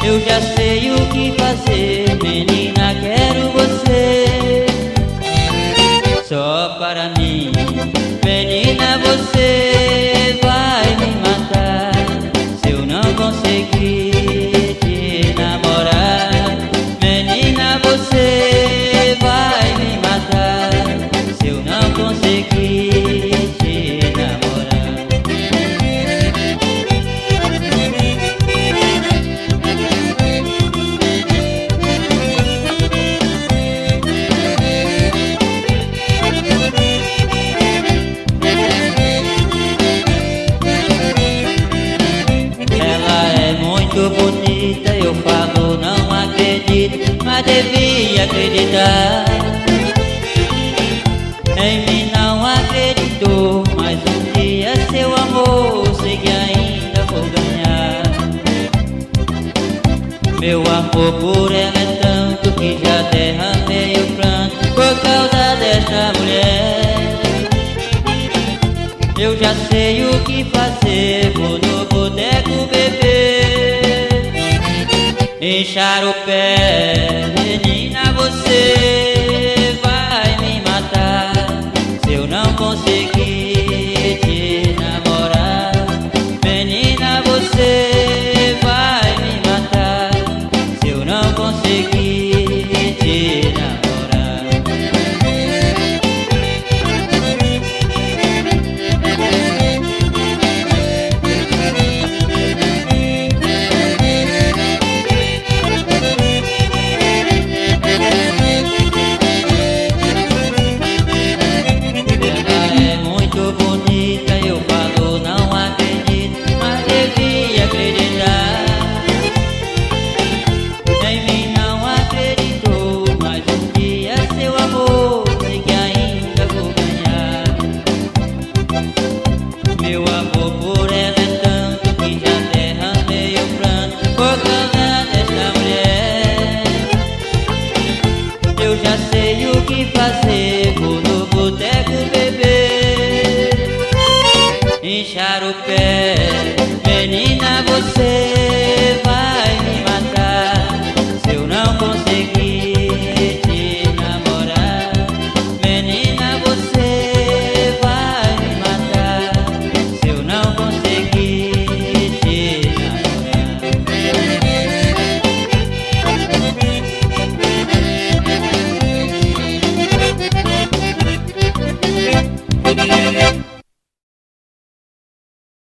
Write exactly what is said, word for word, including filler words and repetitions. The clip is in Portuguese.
Eu já sei o que fazer, menina, quero você só para mim. Menina, você vai me matar se eu não conseguir te namorar. Menina, você vai me matar se eu não conseguir te namorar. Muito bonita, eu falo, não acredito, mas devia acreditar. Em mim não acreditou, mas um dia seu amor sei que ainda vou ganhar. Meu amor por ela é tanto que já derramei o pranto por causa desta mulher. Eu já sei o que fazer, vou no boteco beber, inchar o pé. Menina, você vai me matar se eu não conseguir te namorar. Menina, você vai me matar se eu não conseguir te namorar. Meu amor por ela é tanto que já derramei o pranto por causa desta mulher. Eu já sei o que fazer, vou no boteco beber, inchar o pé. Menina, você